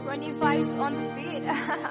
Ronnie Vice on the beat.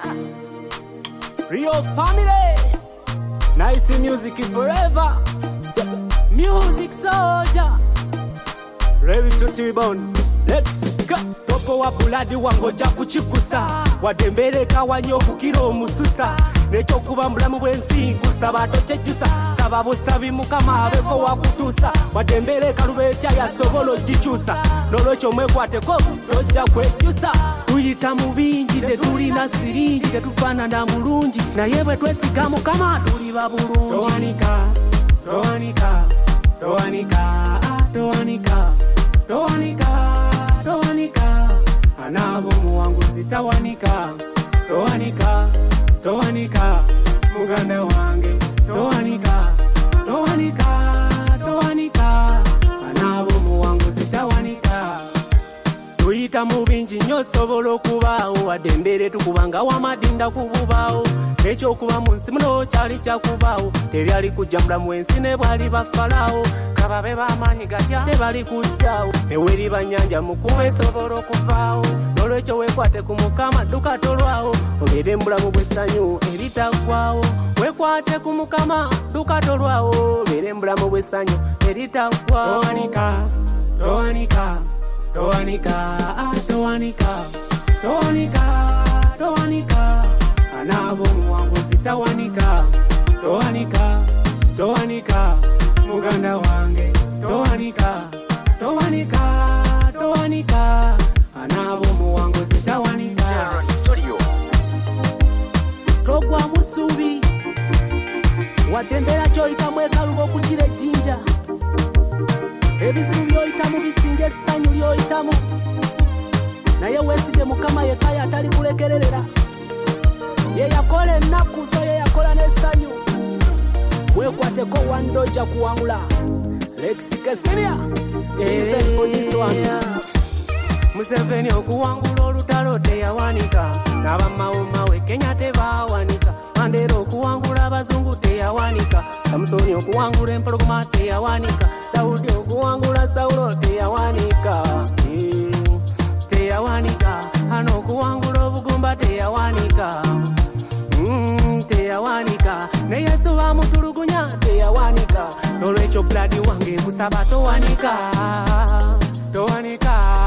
Real family. Nice music forever. Music soldier. Ready to T-Bone. Let's go. Topo wa buladi wangoja kuchikusa. Wadembeleka wanyoku kiro mususa. Necho kuba mulamu bwensi kusaba tochejusa. Sababu sabi mukama abeko wakutusa. Wadembeleka lubecha ya sobolo jichusa. Nolocho mwekwate ko toja kwejusa. Tuyita mu bingi tetuli na siringi tetufana na mulungi. Na yewe twesigamu kama tuli babulungi. Toanika, toanika, toanika, toanika, toanika, toanika. Anabo muwangu zitawanika. Toanika, toanika, muganda wange. Toanika, toanika, toanika. Anabo muwangu zitawanika. Tuyita mu bingi nnyo sobola okubaawo wadembere tukubanga wamadinda kububaawo ekyo okuba mu nsi muno kyali kyakubaawo teryali kujja mulamu ensi ne bwali bafalaawo kababe b'amaanyi gatya tebali kujjaawo neweri bannyanja mukuba esobola okuvaawo n'olwekyo weekwate ku mukama dukatolwawo obeere mubulamu bw'essanyu eritaggwaawo weekwate ku mukama dukatolwawo obeere mubulamu bw'essanyu eritaggwaawo. Toanika, toanika, toanika, toanika, toanika, toanika. Anabo muwangu zitawanika. Toanika, toanika, muganda wange. Toanika, toanika, toanika. Anabo muwangu zitawanika. Togwa musubi wadembera choita mwekalubo kuchire jinja. Ebizibu byoyitamu bisinga essanyu lyoyitamu naye weesige mukama yekaya atali kulekererera ye yakola ennaku zo ye yakola n'essanyu weekwateko wandoja kuwangula Lexi Kasiria Museveni okuwangula olutalo teyawanika n'abamawumawe Kenya tebawanika Mandela okuwangula abazungu teyawanika Samusoni okuwangula empologoma teyawanika Daudi okuwangula Saulo teyawanika teyawanika ano okuwangula obugumba teyawanika teyawanika ne Yesu bamutulugunya teyawanika n'olwekyo blood wange kusaba towanika towanika